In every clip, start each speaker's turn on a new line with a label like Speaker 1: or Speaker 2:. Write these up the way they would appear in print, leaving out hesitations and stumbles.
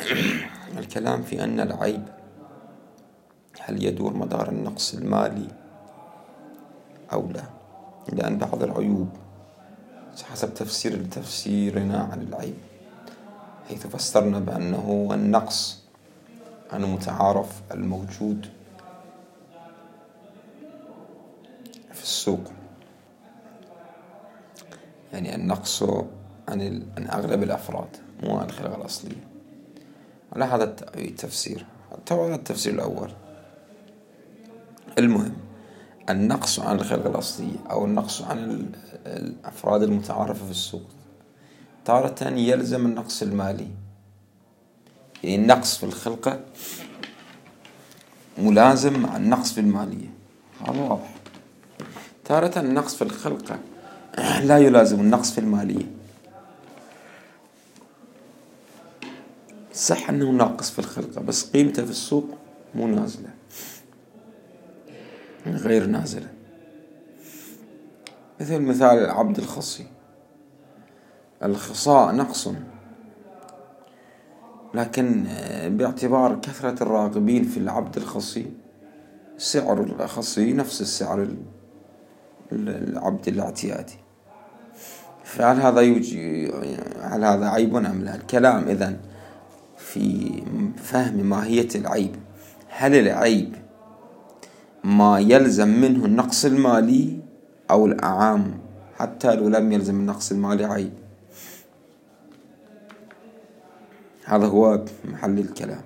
Speaker 1: الكلام في أن العيب هل يدور مدار النقص المالي أو لا، لأن بعض العيوب حسب تفسيرنا عن العيب، حيث فسرنا بأنه النقص المتعارف الموجود في السوق، يعني النقص عن أغلب الأفراد مو عن الخلقة الأصلية. على هذا التفسير، طبعا التفسير الأول. المهم النقص عن الخلقة الأصلية أو النقص عن الأفراد المتعارفة في السوق تارة يلزم النقص المالي، يعني النقص في الخلقة ملازم مع النقص في المالية، هذا واضح. تارة النقص في الخلقة لا يلازم النقص في المالية. صح أنه ناقص في الخلقة بس قيمته في السوق مو نازلة، غير نازلة. مثال العبد الخصي، الخصاء نقص، لكن باعتبار كثرة الراغبين في العبد الخصي سعر الخصي نفس السعر العبد الاعتيادي. فهل هذا عيب أم لا؟ الكلام إذن في فهم ماهية العيب، هل العيب ما يلزم منه النقص المالي أو الأعام حتى لو لم يلزم النقص المالي عيب؟ هذا هو محل الكلام.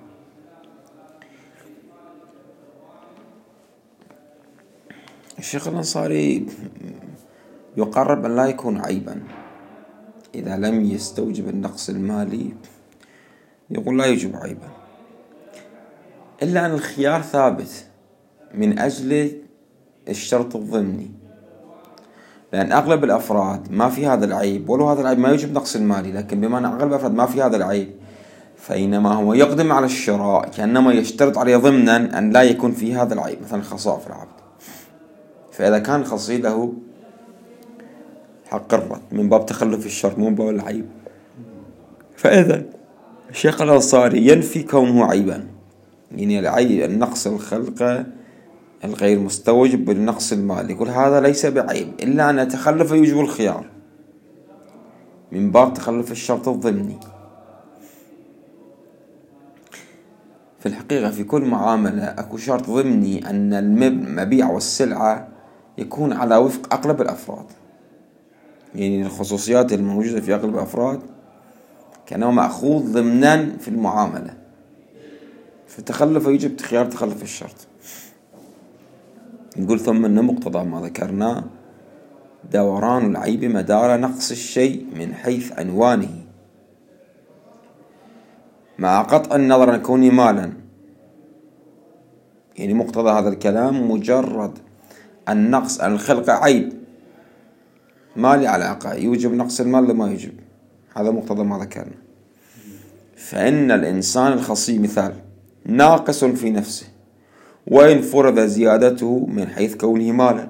Speaker 1: الشيخ الأنصاري يقرب أن لا يكون عيبا إذا لم يستوجب النقص المالي، يقول لا يوجب عيبا، إلا أن الخيار ثابت من أجل الشرط الضمني، لأن أغلب الأفراد ما في هذا العيب، ولو هذا العيب ما يوجب نقص المالي، لكن بما أن أغلب الأفراد ما في هذا العيب فإنما هو يقدم على الشراء كأنما يشترط عليه ضمنا أن لا يكون في هذا العيب، مثلا خصاء في العبد. فإذا كان خصي له حق الرد من باب تخلف الشرط مو من باب العيب، فإذا الشيخ الأنصاري ينفي كونه عيبا، يعني العيب النقص الخلقة الغير مستوجب بالنقص المالي، يقول هذا ليس بعيب إلا أن يتخلف يوجب الخيار من باب تخلف الشرط الضمني. في الحقيقة في كل معاملة أكو شرط ضمني أن المبيع والسلعة يكون على وفق أغلب الأفراد، يعني الخصوصيات الموجودة في أغلب الأفراد كأنه مأخوذ ضمنا في المعاملة، فتخلف يجب خيار تخلف الشرط. نقول ثم أن مقتضى ما ذكرنا دوران العيب مدار نقص الشيء من حيث عنوانه، مع قطع النظر عن كونه مالا. يعني مقتضى هذا الكلام مجرد النقص عن الخلقة عيب مالي علاقة يوجب نقص المال لما يوجب، هذا مقتضى ما ذكرنا. فإن الإنسان الخصي مثال ناقص في نفسه، وإن فرض زيادته من حيث كونه مالا،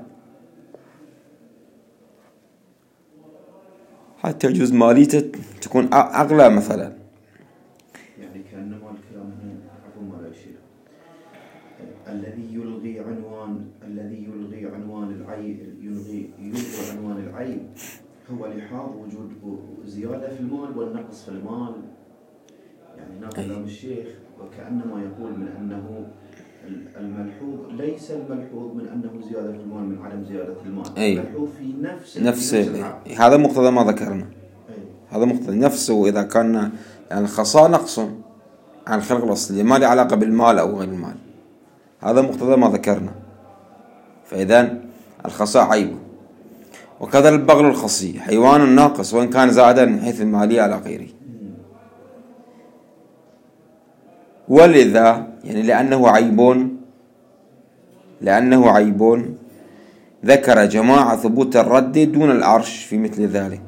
Speaker 1: حتى يجوز ماليته تكون أغلى مثلا.
Speaker 2: يعني كأنما الكلام عفوا ما لا يشير الذي يلغي عنوان العيب، يلغي عنوان العيب هو لحاظ وجود زيادة في المال والنقص في المال. يعني هنا كلام الشيخ وكأنما يقول من أنه الملحوظ ليس الملحوظ من أنه زيادة في المال من عدم زيادة المال، الملحوظ في نفس
Speaker 1: هذا مقتضى ما ذكرنا. هذا مقتضى نفسه إذا كان يعني الخصاء نقص عن الخلق الأصلي ما له علاقة بالمال أو غير المال، هذا مقتضى ما ذكرنا. فإذا الخصاء عيب، وكذا البغل الخصي حيوان ناقص وإن كان زائدا من حيث المالية على غيره. ولذا يعني لأنه عيب ذكر جماعة ثبوت الرد دون العرش في مثل ذلك.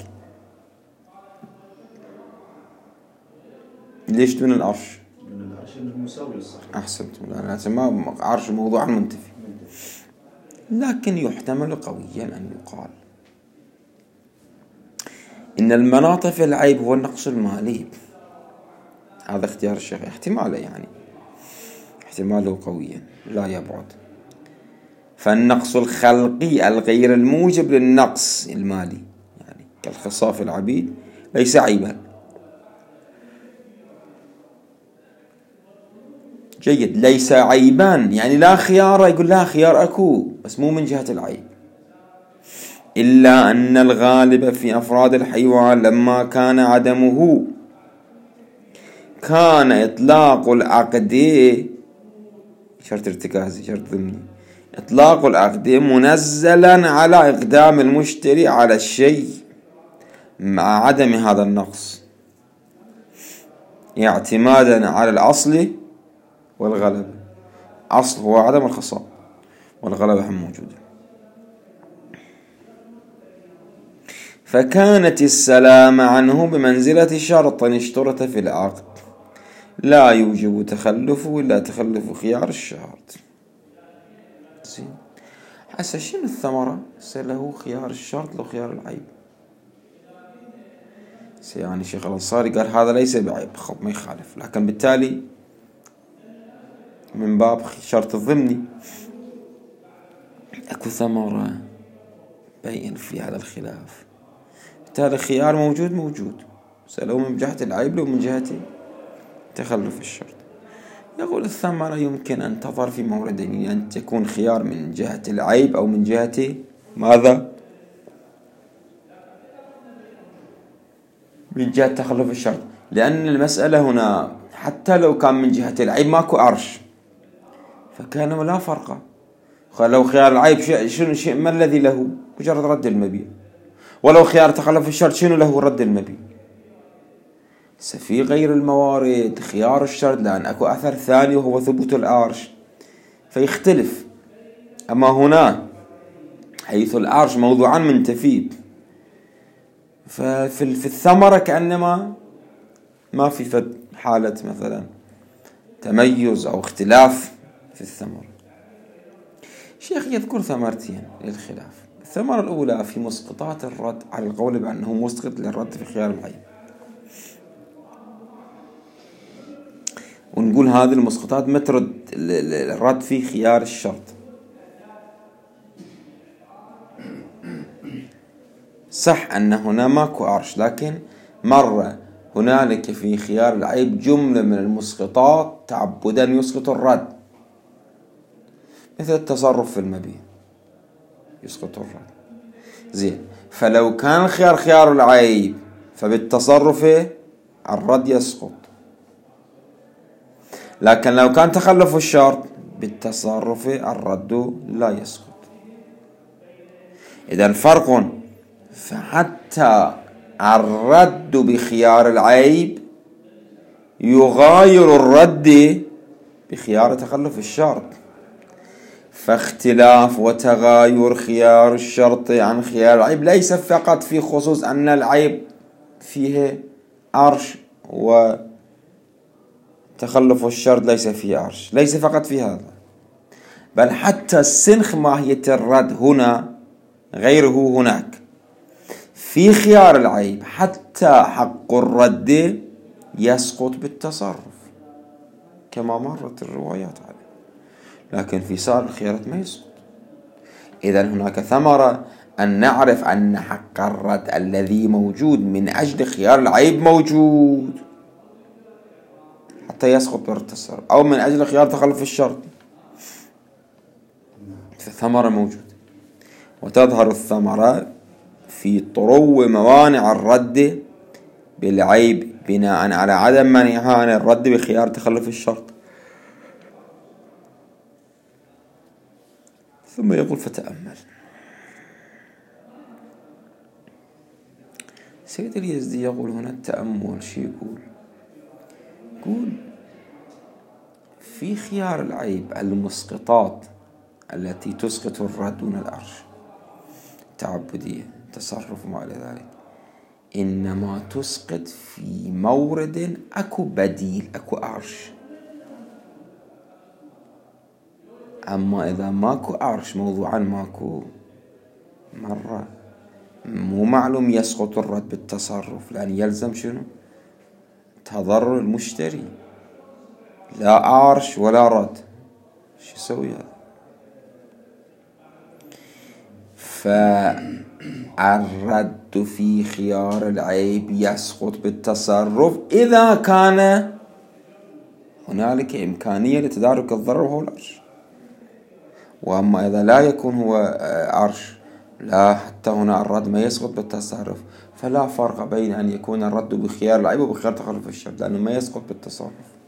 Speaker 1: ليش دون العرش؟
Speaker 2: دون العرش إنه مساوي للصحيح.
Speaker 1: أحسنتم، لأن ما عرش موضوع منتفي، لكن يحتمل قويا أن يقال إن المناط في العيب هو النقص المالي، هذا اختيار الشيخ، احتماله يعني احتماله قويا لا يبعد. فالنقص الخلقي الغير الموجب للنقص المالي يعني كالخصاف العبيد ليس عيبا. جيد، ليس عيبان يعني لا خيار، يقول لا خيار أكو بس مو من جهة العيب. إلا أن الغالب في أفراد الحيوان لما كان عدمه كان إطلاق العقد، شرط ارتكازي شرط ضمني، إطلاق العقد منزلا على إقدام المشتري على الشيء مع عدم هذا النقص اعتمادا على الأصل والغلبة. أصل هو عدم الخصاب والغلبة هم موجودة. فكانت السلامة عنه بمنزلة شرط اشترط في العقد لا يوجب تخلفه إلا تخلف خيار الشرط. زين، هسه شنو الثمرة؟ له خيار الشرط له خيار العيب. يعني شيخ الأنصاري قال هذا ليس بعيب، خب ما يخالف، لكن بالتالي من باب شرط الضمني اكو ثمرة بين في هذا الخلاف، بالتالي خيار موجود سألوا من جهة العيب لو من جهة تخلف الشرط. يقول الثمرة يمكن أن تظهر في موردين، أن تكون خيار من جهة العيب أو من جهة ماذا؟ من جهة تخلف الشرط، لأن المسألة هنا حتى لو كان من جهة العيب ماكو عرش فكان لا فرق. لو خيار العيب شنو ما الذي له؟ مجرد رد المبيع. ولو خيار تخلف الشرط شنو له؟ رد المبيع. في غير الموارد خيار الشرط لأن أكو أثر ثاني وهو ثبوت العرش فيختلف. أما هنا حيث العرش موضوعا منتفي ففي الثمرة كأنما ما في حالة مثلا تميز أو اختلاف في الثمرة. شيخ يذكر ثمرتين للخلاف. الثمرة الأولى في مسقطات الرد على القول بأنه مسقط للرد في خيار العيب، ونقول هذه المسقطات ما ترد الرد في خيار الشرط. صح أن هنا ماكو عرش، لكن مرة هنالك في خيار العيب جملة من المسقطات تعبدا يسقط الرد، مثل التصرف في المبيع يسقط الرد. زين، فلو كان خيار العيب فبالتصرف الرد يسقط، لكن لو كان تخلف الشرط بالتصرف الرد لا يسقط. إذن فرق. فحتى الرد بخيار العيب يغاير الرد بخيار تخلف الشرط. فاختلاف وتغاير خيار الشرط عن خيار العيب ليس فقط في خصوص أن العيب فيه عرش وتخلف الشرط ليس فيه عرش، ليس فقط في هذا، بل حتى سنخ ماهية الرد هنا غيره هناك. في خيار العيب حتى حق الرد يسقط بالتصرف كما مرت الروايات عليه، لكن في سائر الخيارات ما يسقط. إذن هناك ثمرة أن نعرف أن حق الرد الذي موجود من أجل خيار العيب موجود حتى يسقط بالتصرف، أو من أجل خيار تخلف الشرط فالثمرة موجود. وتظهر الثمرة في طرو موانع الرد بالعيب بناء على عدم منعها عن الرد بخيار تخلف الشرط. ثم يقول فتأمل. سيد اليزدي يقول هنا التأمل شي يقول في خيار العيب المسقطات التي تسقط الرد دون العرش تعبدية تصرف وما إلى ذلك إنما تسقط في مورد أكو بديل أكو عرش. أما إذا ماكو عرش موضوعا ماكو مرة مو معلوم يسقط الرد بالتصرف، لأن يلزم شنو؟ تضرر المشتري، لا أرش ولا رد. شو يسوي هذا؟ فالرد في خيار العيب يسقط بالتصرف إذا كان هنالك إمكانية لتدارك الضرر وهو الأرش. وأما إذا لا يكون هو أرش، لا، حتى هنا الرد ما يسقط بالتصرف، فلا فرق بين أن يكون الرد بخيار العيب وبخيار تخلف الشرط، لأنه ما يسقط بالتصرف.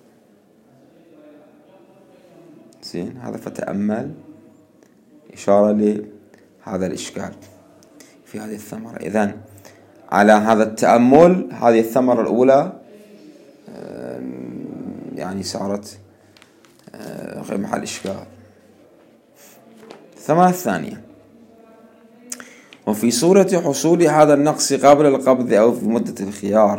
Speaker 1: زين، هذا فتأمل إشارة لهذا الإشكال في هذه الثمرة. إذن على هذا التأمل هذه الثمرة الأولى يعني صارت غير محل إشكال. الثمرة الثانية: وفي صورة حصول هذا النقص قبل القبض أو في مدة الخيار.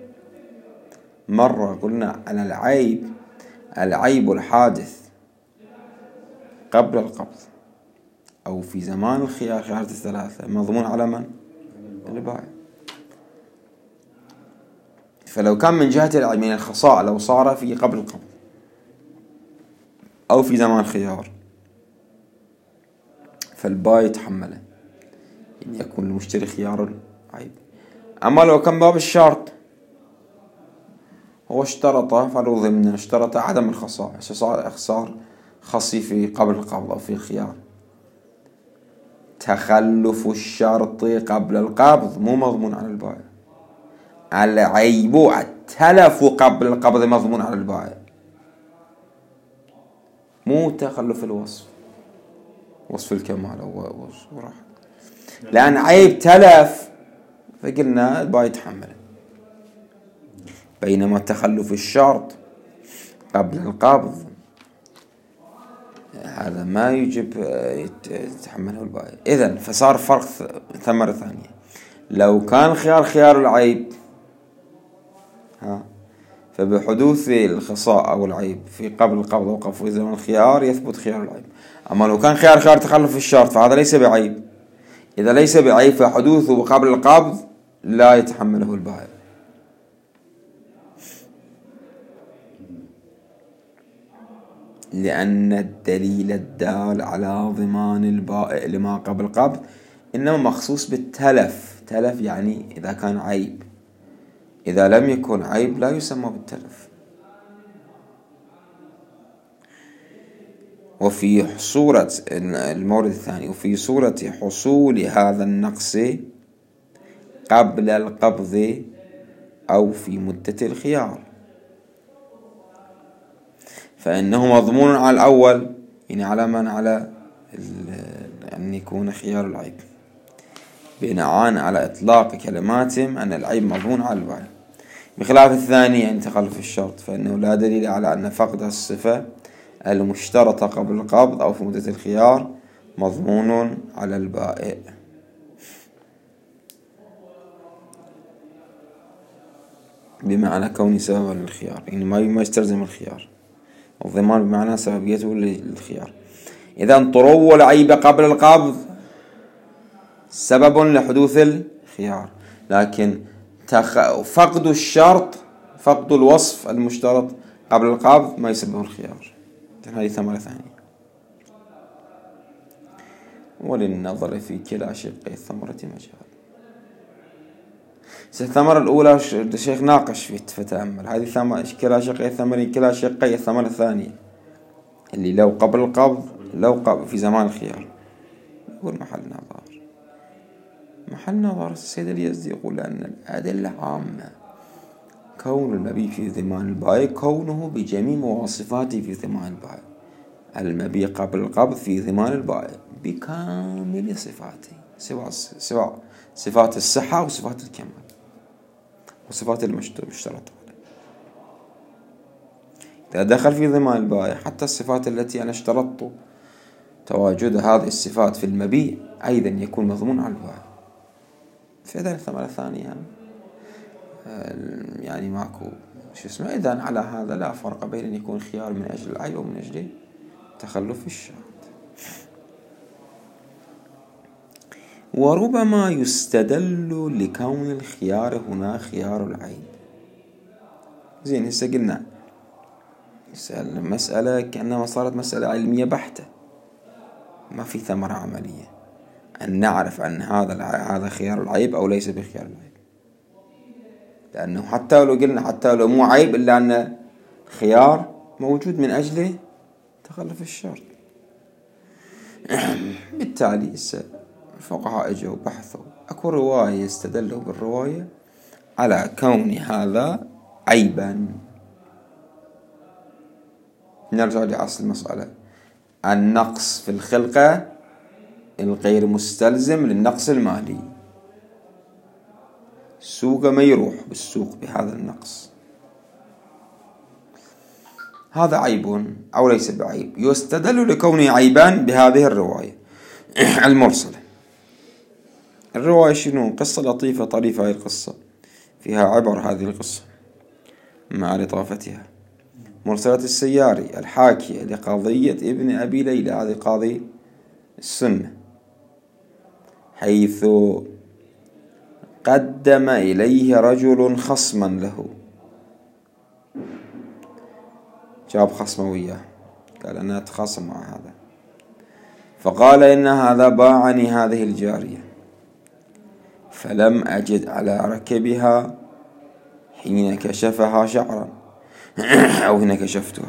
Speaker 1: مرة قلنا على العيب الحادث قبل القبض أو في زمان الخيار، خيارات الثلاثة، مضمون على من؟ البائع. فلو كان من جهة العيب من الخصاء لو صار في قبل القبض أو في زمان الخيار فالبائع يتحمله، يعني يكون المشتري خيار العيب. أما لو كان باب الشرط، هو اشترط فلو ضمن اشترط عدم الخصاء، صار إخسار خصي في قبل القبض أو في الخيار. تخلف الشرط قبل القبض مو مضمون على البائع. العيب التلف قبل القبض مضمون على البائع، مو تخلف الوصف، وصف الكمال أو وراح، لأن عيب تلف فقلنا البائع يتحمله. بينما تخلف الشرط قبل القبض هذا ما يجب يتحمله البائع. إذن فصار فرق ثمرة ثانية: لو كان خيار العيب فبحدوث الخصاء أو العيب في قبل القبض أو في زمن الخيار يثبت خيار العيب. أما لو كان خيار تخلف الشرط فهذا ليس بعيب. إذا ليس بعيب فحدوثه قبل القبض لا يتحمله البائع. لأن الدليل الدال على ضمان البائع لما قبل القبض إنما مخصوص بالتلف. تلف يعني إذا كان عيب، إذا لم يكن عيب لا يسمى بالتلف. وفي صورة المورد الثاني: وفي صورة حصول هذا النقص قبل القبض أو في مدة الخيار فإنه مضمون على الأول، يعني على من؟ على أن يكون خيار العيب، بناء على إطلاق كلماتهم أن العيب مضمون على البائع، بخلاف الثاني يعني تخلف الشرط فإنه لا دليل على أن فقد الصفة المشترطة قبل القبض أو في مدة الخيار مضمون على البائع. بمعنى كون سببا للخيار، يعني ما يستلزم الخيار. الضمان بمعنى سببيته للخيار. إذا طرو العيب قبل القبض سبب لحدوث الخيار، لكن فقد الشرط، فقد الوصف المشترط قبل القبض ما يسبب الخيار. هذه ثمرة ثانية. وللنظر في كلا شقي الثمرة مجال. الثمرة الأولى الشيخ ناقش في فتأمل هذه كلا شقي الثمرة، كلا شقي الثمرة الثانية اللي لو قبل القبض لو قبل في زمان الخيار. يقول محل نظر السيد اليزدي يقول أن الأدلة عامة. كون المبيع في ذمان البائع كونه بجميع مواصفاته في ذمان البائع. المبيع قبل القبض في ذمان البائع بكامل صفاته، سواء صفات الصحة وصفات الكمال وصفات المشترطة. إذا دخل في ذمان البائع حتى الصفات التي أنا اشترطت تواجد هذه الصفات في المبيع أيضا يكون مضمون على البائع. فإذا الثمرة الثانية يعني ماكو إذن على هذا لا فرق بين أن يكون خيار من أجل العيب ومن أجل تخلف الشرط. وربما يستدل لكون الخيار هنا خيار العيب زين هسه قلنا المسألة كأنها صارت مسألة علمية بحتة، ما في ثمرة عملية أن نعرف أن هذا خيار العيب أو ليس بخيار العيب، لأنه حتى لو قلنا حتى لو مو عيب إلا أن خيار موجود من أجله تخلف الشرط. بالتالي الفقهاء اجوا بحثوا اكو رواية استدلوا بالرواية على كون هذا عيبا. نرجع لأصل المسألة، النقص في الخلقة الغير مستلزم للنقص المالي. السوق ما يروح بالسوق بهذا النقص، هذا عيب أو ليس بعيب. يستدل لكونه عيبان بهذه الرواية المرسلة. الرواية شنو؟ قصة لطيفة طريفة هذه القصة، فيها عبر هذه القصة مع لطافتها. مرسلة السياري الحاكية لقضية ابن أبي ليلى، هذه قاضي السنة، حيث قدم إليه رجل خصما له، جاب خصمه وياه، قال أنا أتخاصم مع هذا، فقال إن هذا باعني هذه الجارية فلم أجد على ركبها حين كشفها شعرا أو هنا كشفتها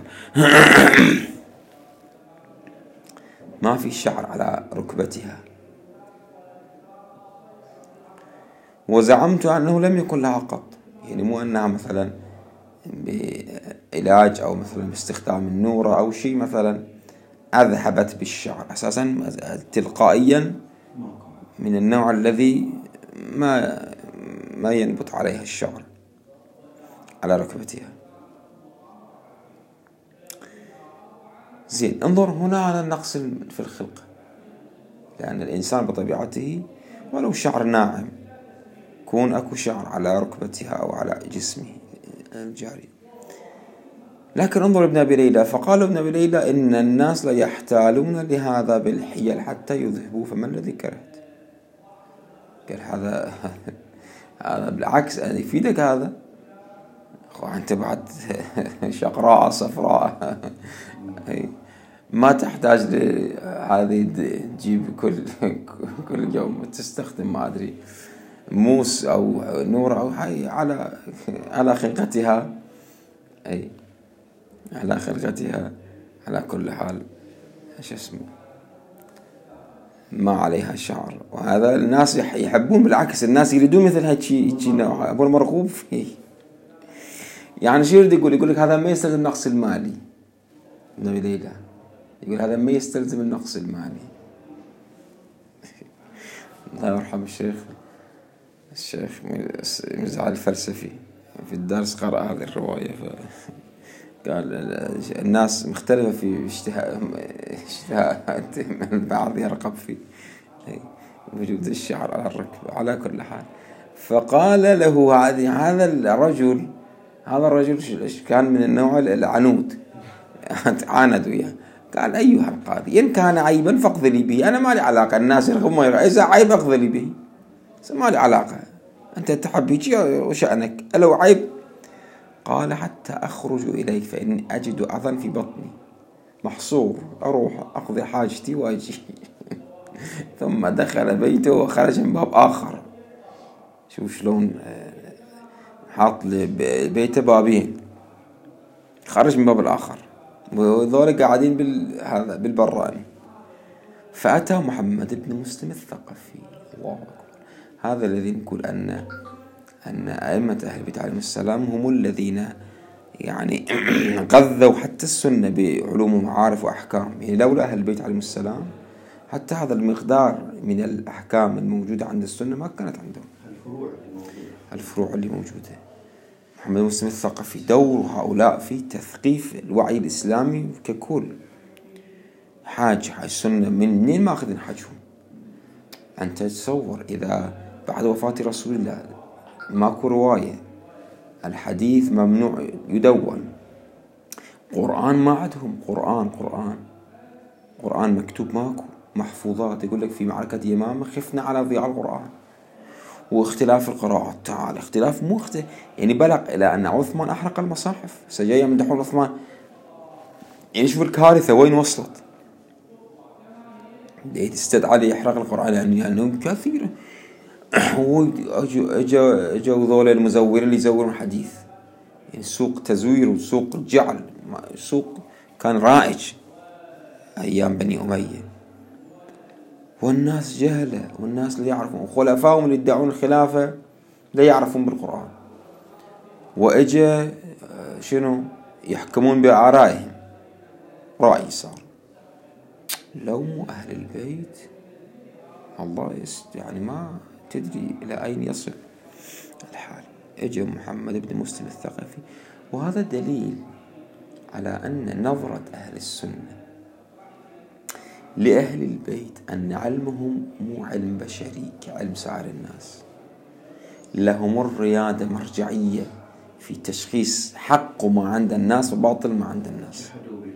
Speaker 1: ما في شعر على ركبتها، وزعمت أنه لم يكن لها قط، يعني مو أنها مثلا بعلاج أو مثلا باستخدام النورة أو شيء مثلا أذهبت بالشعر، أساسا تلقائيا من النوع الذي ما ينبت عليها الشعر على ركبتها. زين، انظر هنا على النقص في الخلقة، لأن الإنسان بطبيعته ولو شعر ناعم يكون أكو شعر على ركبتها أو على جسمه الجاري. لكن انظر ابن أبي ليلى، فقال ابن أبي ليلى إن الناس لا يحتالون لهذا بالحيل حتى يذهبوا، فما الذي كرهت؟ قال هذا بالعكس أن يفيدك هذا، أنت بعد شقراء صفراء ما تحتاج لهذه تجيب كل يوم تستخدم ما أدري موس أو نور أو حي على خلقتها، أي على خلقتها على كل حال شو اسمه ما عليها شعر. وهذا الناس يحبون، بالعكس الناس يريدون مثل هالشيء نوع أبو المرغوب فيه. يعني شو يريد يقول لك هذا ما يستلزم النقص المالي. ابن ليلى يقول هذا ما يستلزم النقص المالي. الله يرحم الشيخ مزعل الفلسفي في الدرس قرأ هذه الرواية، قال الناس مختلفة في اشتهاءات، البعض يرغب في وجود الشعر على الركبة على كل حال. فقال له هذا الرجل كان من النوع العنود، عاند وياه، قال أيها القاضي إن كان عيبا فاقض لي به، أنا ما لي علاقة، الناس يرغب ما يرغب، إذا عيب اقض لي به، ما لي علاقة، أنت تحب هيك وشأنك، لو عيب. قال حتى أخرج إليك فإني أجد أذى في بطني محصور، أروح أقضي حاجتي وأجي. ثم دخل بيته وخرج من باب آخر. شوف شلون حاط بيته بابين، خرج من باب الآخر، وذول قاعدين بالبراني. فأتى محمد بن مسلم الثقفي، الله أكبر، هذا الذي نقول أن أئمة أهل البيت عليهم السلام هم الذين يعني غذوا حتى السنة بعلوم ومعارف وأحكام. يعني لولا أهل البيت عليهم السلام حتى هذا المقدار من الأحكام الموجودة عند السنة ما كانت عندهم، الفروع اللي موجودة. محمد بن مسلم الثقفي دور هؤلاء في تثقيف الوعي الإسلامي ككل. حاج السنة منين ما أخذن حاجهم؟ أنت تصور إذا بعد وفاة رسول الله ماكو رواية، الحديث ممنوع يدون، قرآن ما عندهم، قرآن مكتوب ماكو، محفوظات، يقول لك في معركة يمامة خفنا على ضياع القرآن، واختلاف القراءات. تعال اختلاف مو يعني بلغ إلى أن عثمان أحرق المصاحف. سجايا يمدحون عثمان. يعني شوف الكارثة وين وصلت. استدعى يحرق القرآن لأنه كثير. اجوا ذول المزورين اللي يزورون حديث. يعني سوق تزوير وسوق جعل، سوق كان رائج أيام بني أمية، والناس جهلة، والناس لا يعرفون، وخلفائهم اللي يدعون الخلافة لا يعرفون بالقرآن، وإجا شنو يحكمون بآرائهم. رأي صار لو مو أهل البيت الله يعني ما تدري إلى أين يصل الحال. إجا محمد بن مسلم الثقفي، وهذا دليل على أن نظرة أهل السنة لأهل البيت أن علمهم مو علم بشري كعلم سائر الناس، لهم الريادة مرجعية في تشخيص حق ما عند الناس وباطل ما عند الناس.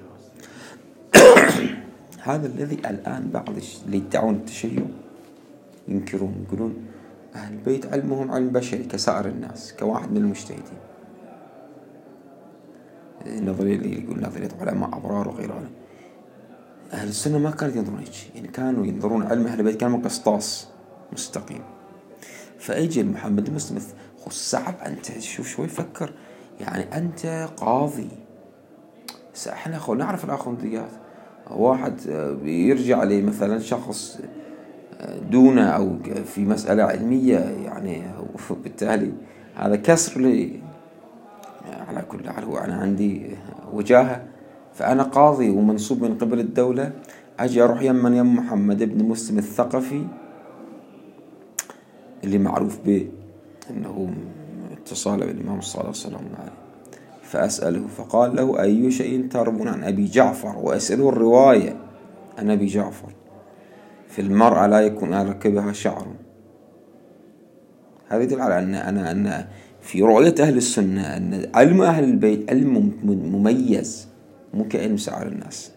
Speaker 1: هذا الذي الآن بعض اللي يدعون التشيع ينكرون، يقولون أهل البيت علمهم علم بشري كسائر الناس، كواحد من المجتهدين. النظرية اللي يقول نظرية علماء أبرار وغيرها. أهل السنة ما كانوا ينظرون هيك، يعني كانوا ينظرون علم أهل البيت كان قسطاس مستقيم. فأجي محمد المسلم صعب. أنت شوف شوي فكر، يعني أنت قاضي، احنا نعرف الأخونديات. واحد يرجع لي مثلا شخص دونه أو في مسألة علمية، يعني بالتالي هذا كسر لي. على كل حال هو أنا عندي وجاهة، فأنا قاضي ومنصوب من قبل الدولة، أجي أروح يم محمد بن مسلم الثقفي اللي معروف به أنه اتصال بالإمام صلى الله عليه وسلم، فأسأله فقال له أي شيء تروون عن أبي جعفر، وأسأله الرواية عن أبي جعفر في المرأة لا يكون على ركبها شعر. هذا يدل على أن في رؤية أهل السنة أن علم أهل البيت علم مميز مو كعلم سائر الناس.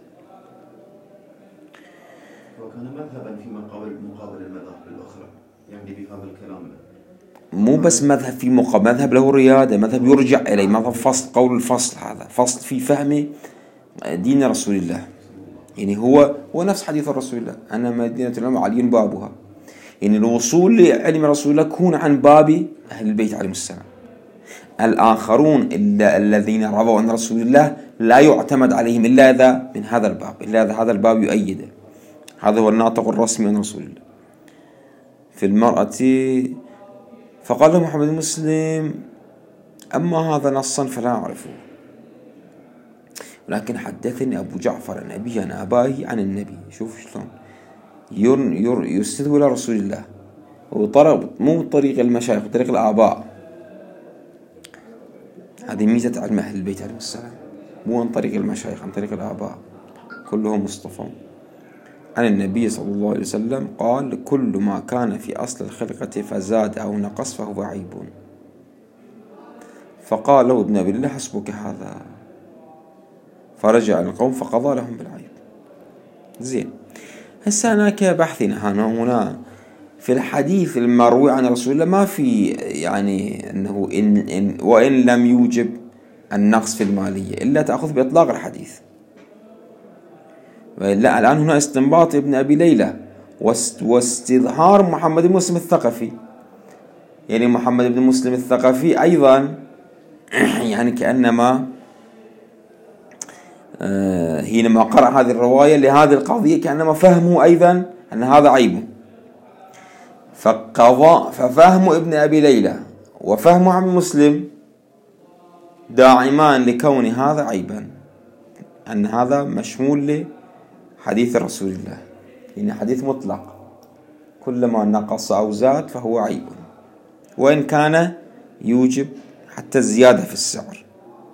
Speaker 2: وكان مذهبا في مقابل المذاهب الأخرى، يعني بهذا الكلام
Speaker 1: مو بس مذهب في مذهب له ريادة، مذهب يرجع إليه، مذهب فصل، قول الفصل، هذا فصل في فهم دين رسول الله. يعني هو نفس حديث رسول الله أنا مدينة العلم علي بابها. يعني الوصول لعلم رسول الله يكون عن باب أهل البيت عليهم السلام. الآخرون الذين رووا عن رسول الله لا يعتمد عليهم إلا إذا من هذا الباب، إلا إذا هذا الباب يؤيده. هذا هو الناطق الرسمي عن رسول الله. في المرأة فقال له محمد مسلم أما هذا نصا فلا أعرفه، ولكن حدثني أبو جعفر عن أبي عن أباه عن النبي. شوف شلون يستدعو إلى رسول الله، وطلب مو طريق المشايخ، طريق الآباء. هذه ميزة علم أهل البيت عليهم السلام، مو عن طريق المشايخ، عن طريق الآباء كلهم مصطفى عن النبي صلى الله عليه وسلم قال كل ما كان في أصل الخلقة فزاد أو نقص فهو عيب. فقال له ابن أبي الله حسبك هذا، فرجع القوم فقضى لهم بالعيب. زين، هسه أنا كبحثنا هنا في الحديث المروي عن رسول الله ما في يعني أنه إن وإن لم يوجب النقص في المالية إلا تأخذ بإطلاق الحديث. لا، الآن هنا استنباط ابن أبي ليلى واستظهار محمد بن مسلم الثقفي. يعني محمد بن مسلم الثقفي أيضا يعني كأنما حينما قرأ هذه الرواية لهذه القضية كأنما فهمه أيضا أن هذا عيب، ففهم ابن أبي ليلى وفهم محمد مسلم داعمان لكون هذا عيبا، أن هذا مشمول لحديث رسول الله، يعني حديث مطلق كلما نقص أو زاد فهو عيب، وإن كان يوجب حتى الزيادة في السعر.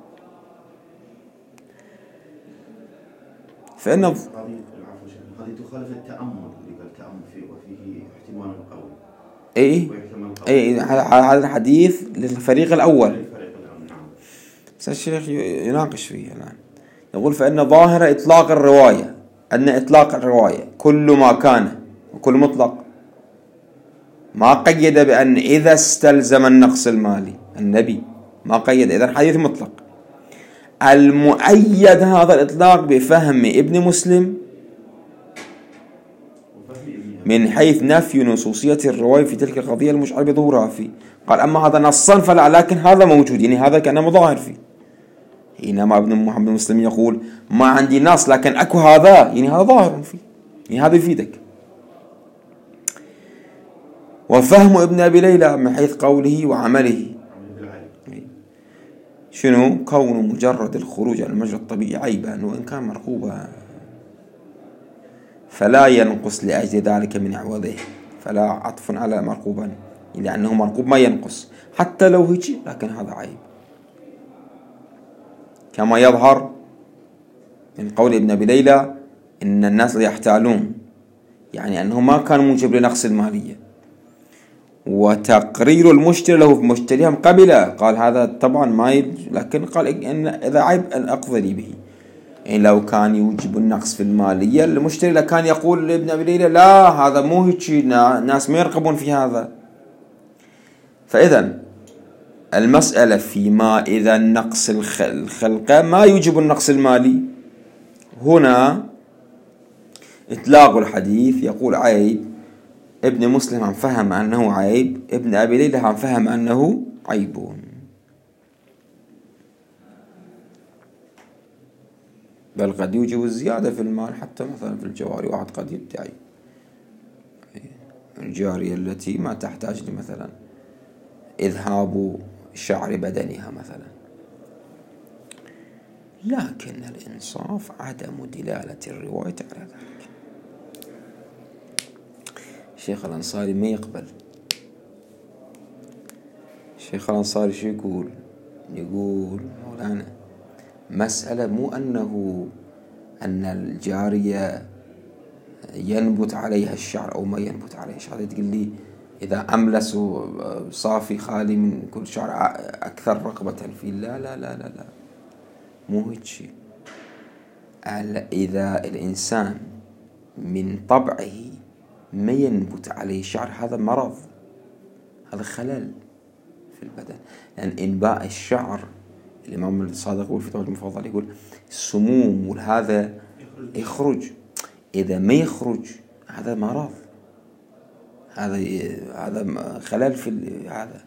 Speaker 1: فإن
Speaker 2: هذه تخالف التأمل اللي قال التأمل فيه وفيه احتمال القول.
Speaker 1: أي هذا الحديث للفريق الأول. بس الشيخ يناقش فيه الآن، يقول فإن ظاهر إطلاق الرواية أن إطلاق الرواية كل ما كان وكل مطلق ما قيد بأن إذا استلزم النقص المالي، النبي ما قيد، إذا حديث مطلق. المؤيد هذا الإطلاق بفهم ابن مسلم من حيث نفي نصوصية الرواية في تلك القضية المشعر بظهورها فيه. قال أما هذا نصا فلا، لكن هذا موجود، يعني هذا كان مظاهر فيه. حينما ابن محمد مسلم يقول ما عندي نص لكن أكو هذا، يعني هذا ظاهر فيه، يعني هذا يفيدك. وفهم ابن أبي ليلى من حيث قوله وعمله شنو؟ كون مجرد الخروج عن المجرى الطبيعي عيبا وإن كان مرغوبا، فلا ينقص لأجل ذلك من عوضه، فلا عطف على مرغوبا، لأنه مرغوب ما ينقص حتى لو هيك، لكن هذا عيب. كما يظهر من قول ابن أبي ليلى إن الناس يحتالون، يعني أنه ما كان موجب لنقص المالية، وتقرير المشتري له في مشتريهم قبله، قال هذا طبعا ما لكن قال إن إذا عيب أن أقضي به. يعني لو كان يوجب النقص في المالية المشتري لكان يقول لابن أبي ليلى لا هذا مو هيك، ناس ما يرقبون في هذا. فإذا المسألة فيما إذا النقص الخلقة ما يوجب النقص المالي، هنا إطلاق الحديث يقول عيب، ابن مسلم عن فهم أنه عيب، ابن أبي ليلى عن فهم أنه عيب. بل قد يوجب الزيادة في المال، حتى مثلا في الجواري واحد قد يدعي الجارية التي ما تحتاج مثلا إذهاب شعر بدنها مثلا، لكن الإنصاف عدم دلالة الرواية على ذلك. الشيخ الأنصاري ما يقبل. الشيخ الأنصاري شو يقول؟ يقول مولانا مسألة مو أن الجارية ينبت عليها الشعر أو ما ينبت عليها الشعر، تقول لي إذا أملس صافي خالي من كل شعر أكثر رقبة فيه. لا لا لا لا لا، مو هيك شيء. إذا الإنسان من طبعه ما ينبت عليه شعر، هذا مرض، هذا خلل في البدن. لأن إنباء الشعر الإمام الصادق يقول في توجه المفضل، يقول السموم وهذا يخرج، إذا ما يخرج هذا مرض، هذا خلل في هذا.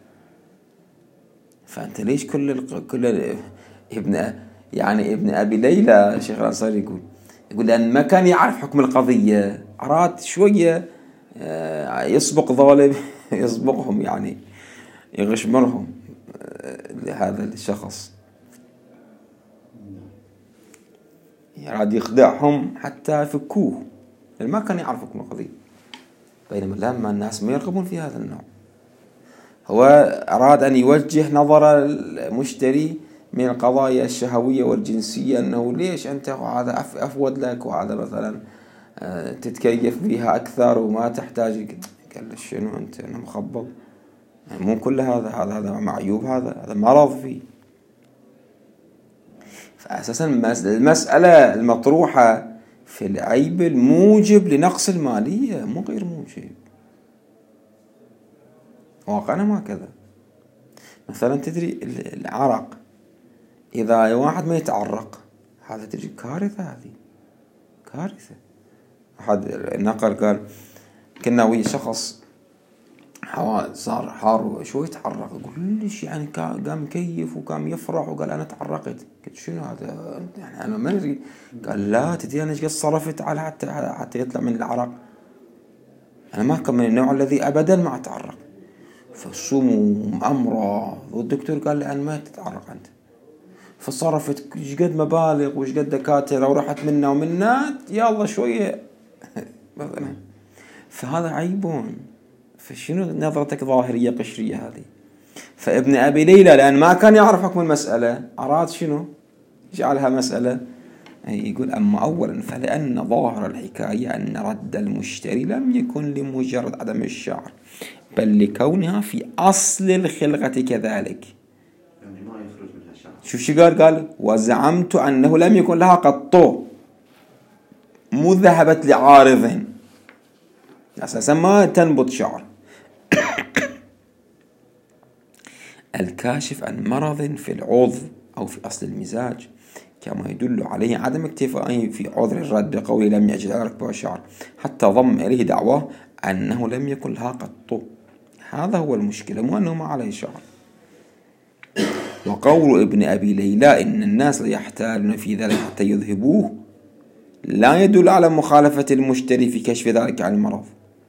Speaker 1: فأنت ليش كل ابن أبي ليلى الشيخ الأنصاري يقول لأن ما كان يعرف حكم القضية، أراد شوية يسبق ظالم يسبقهم، يعني يغشمرهم لهذا الشخص، أراد يخدعهم حتى يفكوه، لأن ما كان يعرف حكم القضية. بينما لما الناس ما يرغبون في هذا النوع، هو أراد أن يوجه نظر المشتري من القضايا الشهوية والجنسية، أنه ليش أنت هذا أفود لك، وهذا مثلا تتكيف بها أكثر وما تحتاج. قال له شنو أنت مخبط، يعني مو كل هذا معيوب، هذا مرض فيه. فأساسا المسألة المطروحة في العيب الموجب لنقص المالية، مو غير موجب. واقعنا ما كذا. مثلا تدري العرق، إذا واحد ما يتعرق هذا تجي كارثة، هذه كارثة. أحد نقل قال كنا ويا شخص صار حار شوي يتعرق، يقول ليش يعني قام مكيف وقام يفرح وقال أنا تعرقت. قلت شنو هذا يعني أنا ما أدري. قال لا تدري أنا إيش قد صرفت على حتى يطلع من العرق، أنا ما كان من النوع الذي أبدا ما أتعرق. فسموم أمراض، والدكتور قال لي أنا ما تتعرق أنت. فصرفت إيش قد مبالغ وإيش قد دكاترة ورحت منا ومنا، يلا شوية مثلا. فهذا عيبون. فشنو نظرتك ظاهرية قشرية هذه؟ فابن أبي ليلى لأن ما كان يعرف حكم المسألة أراد شنو جعلها مسألة. يقول أما أولا فلأن ظاهر الحكاية أن رد المشتري لم يكن لمجرد عدم الشعر، بل لكونها في أصل الخلقة كذلك.
Speaker 2: يعني ما يخرج منها شعر.
Speaker 1: شوف شو قال وزعمت أنه لم يكن لها قط مو ذهبت لعارض، أساسا ما تنبت شعر، الكاشف عن مرض في العضو أو في أصل المزاج، كما يدل عليه عدم اكتفائه في عذر الرد بقوله لم يجد على ركبه شعر، حتى ضم إليه دعواه أنه لم يكن لها قط. هذا هو المشكلة، مو أنه ما عليه شعر. وقول ابن أبي ليلى إن الناس يحتالون في ذلك حتى يذهبوه لا يدل على مخالفة المشتري في كشف ذلك عن المرض،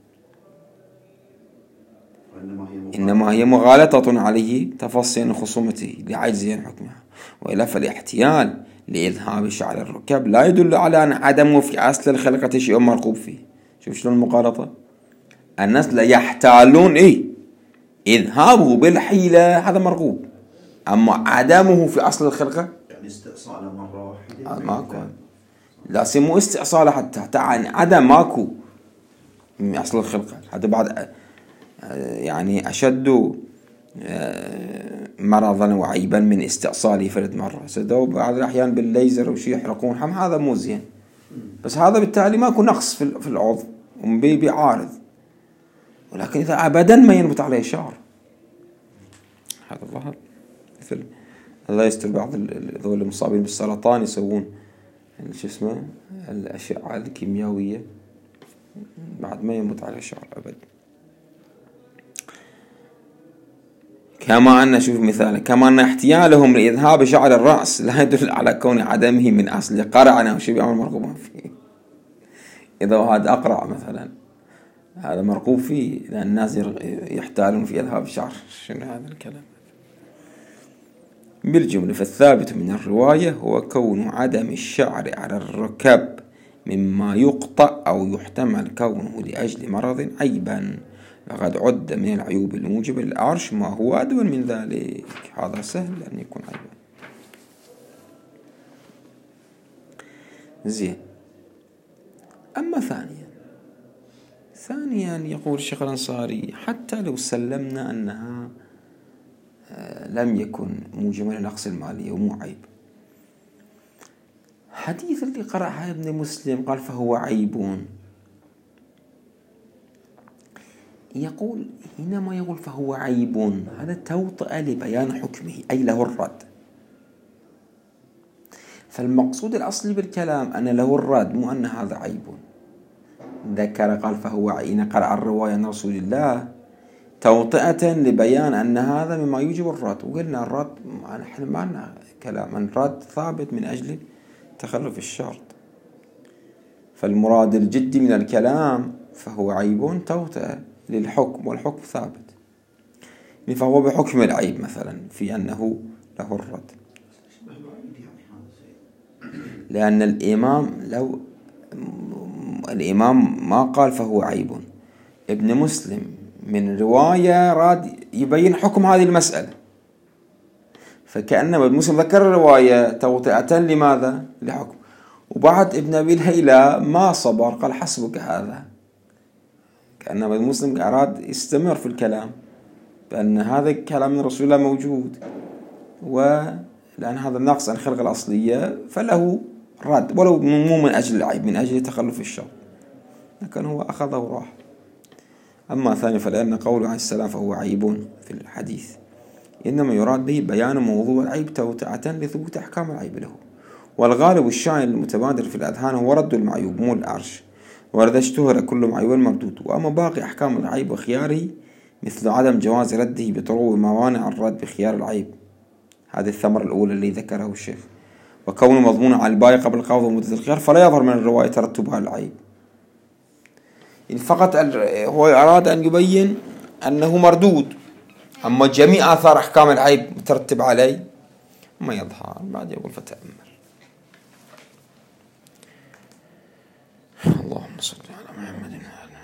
Speaker 1: إنما هي مغالطة عليه تفصيل خصومته لعجزه عن حكمها. وإلا فالاحتيال لإذهاب شعر الركب لا يدل على أن عدمه في أصل الخلقة شيء مرغوب فيه. شوف شلون المغالطة، الناس لا يحتالون إذهابه بالحيلة هذا مرغوب، أما عدمه في أصل الخلقة
Speaker 2: يعني استئصاله مرة واحدة
Speaker 1: ماكو، لا مو استئصاله حتى عن عدم ماكو من أصل الخلقة. هذا بعد يعني أشد مرضا وعيبا من استئصاله فرد مرة. سدوا بعض الأحيان بالليزر وشي يحرقون هذا مو زين، بس هذا بالتالي ماكو نقص في العضو بعارض، ولكن إذا أبدا ما ينبت عليه شعر هذا ظهر مثل الله يستر بعض ذول المصابين بالسرطان يسوون شو اسمه الأشعة الكيميائية بعد ما ينبت عليه شعر أبدا. كما أن شوف مثال، كما أن احتيالهم لإذهاب شعر الرأس لا يدل على كون عدمه من أصل قرع أو شيء مرغوب فيه. إذا هذا أقرع مثلا هذا مرغوب فيه، لأن الناس يحتالون في إذهاب شعر. شنو هذا الكلام؟ بالجملة فالثابت من الرواية هو كون عدم الشعر على الركب مما يقطع أو يحتمل كونه لأجل مرض عيبا، لقد عد من العيوب الموجبة للعرش ما هو أدون من ذلك. هذا سهل أن يكون عيبا. زين. أما ثانيا يقول الشيخ الأنصاري حتى لو سلمنا أنها لم يكن موجبا لنقص المالية ومو عيب، حديث اللي قرأها ابن مسلم قال فهو عيب، يقول حينما يقول فهو عيب هذا توطئة لبيان حكمه أي له الرد. فالمقصود الأصلي بالكلام أن له الرد، مو أن هذا عيب. ذكر قال فهو عين قرأ الرواية عن رسول الله توطئة لبيان أن هذا مما يوجب الرد. وقلنا الرد نحن ما لنا كلام عن الرد ثابت من أجل تخلف الشرط، فالمراد الجدي من الكلام فهو عيب توطئة للحكم، والحكم ثابت، فهو بحكم العيب مثلا في أنه له الرد. لأن الإمام ما قال فهو عيب، ابن مسلم من رواية راد يبين حكم هذه المسألة، فكأن ابن مسلم ذكر الرواية توطئة لماذا؟ لحكم. وبعد ابن أبي ليلى ما صبر قال حسبك هذا، كأن ابن مسلم أراد يستمر في الكلام بأن هذا الكلام من رسول الله موجود، ولأن هذا النقص عن الخلقة الأصلية فله رد، ولو مو من أجل العيب، من أجل تخلف الشر، لكن هو أخذه وراح. أما ثاني فلأن قوله عليه السلام فهو عيب في الحديث إنما يراد به بيان موضوع العيب توطئة لثبوت أحكام العيب له، والغالب الشائع المتبادر في الأذهان هو رد المعيوب مو العرش، ولذا اشتهر كل معيوب مردود. وأما باقي أحكام العيب وخياره مثل عدم جواز رده بطرو موانع الرد بخيار العيب، هذه الثمرة الأولى اللي ذكره الشيخ، وكونه مضمون على الباقي قبل القبض ومدة الخيار فلا يظهر من الرواية ترتبها العيب. فقط هو أراد أن يبين أنه مردود، أما جميع آثار أحكام العيب مترتب عليه ما يظهر. بعد يقول فتأمل. اللهم صل على محمد.